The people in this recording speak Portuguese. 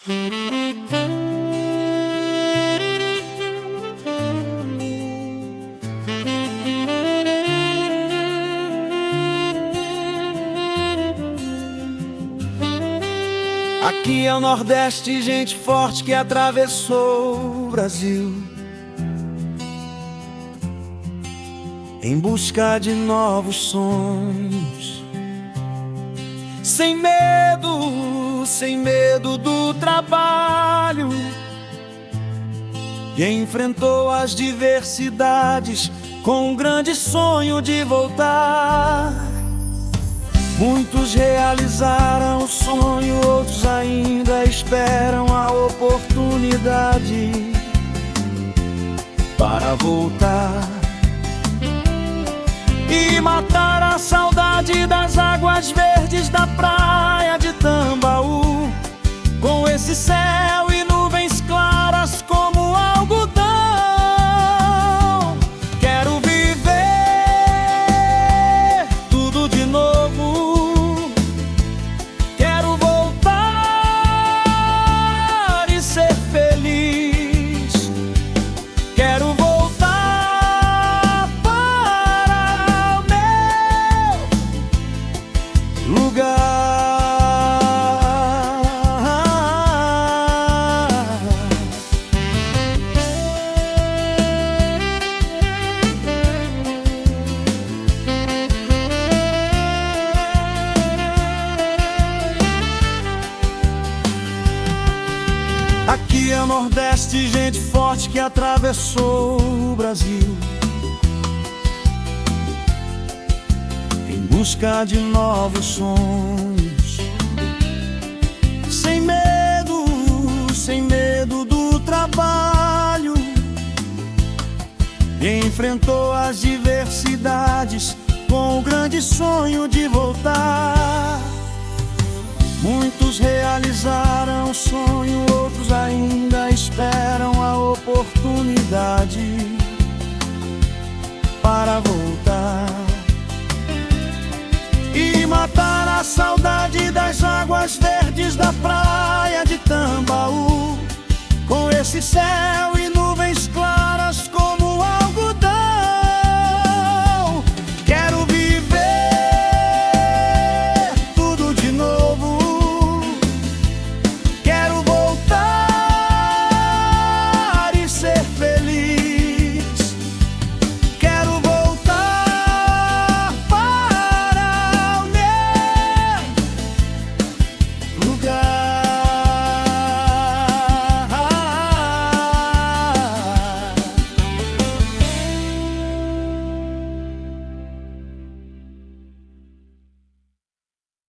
Aqui é o Nordeste, gente forte que atravessou o Brasil em busca de novos sonhos. Sem medo do trabalho, e enfrentou as diversidades com um grande sonho de voltar. Muitos realizaram o sonho, outros ainda esperam a oportunidade para voltar e matar a saudade das águas verdes da praia de Tambaú, com esse céu e nuvens claras como algodão. Quero viver tudo de novo, quero voltar e ser feliz, quero voltar para o meu lugar. Aqui é o Nordeste, gente forte que atravessou o Brasil em busca de novos sonhos. Sem medo do trabalho, e enfrentou as diversidades com o grande sonho de voltar. Muitos realizaram o sonho, outros ainda esperam a oportunidade para voltar e matar a saudade das águas verdes da praia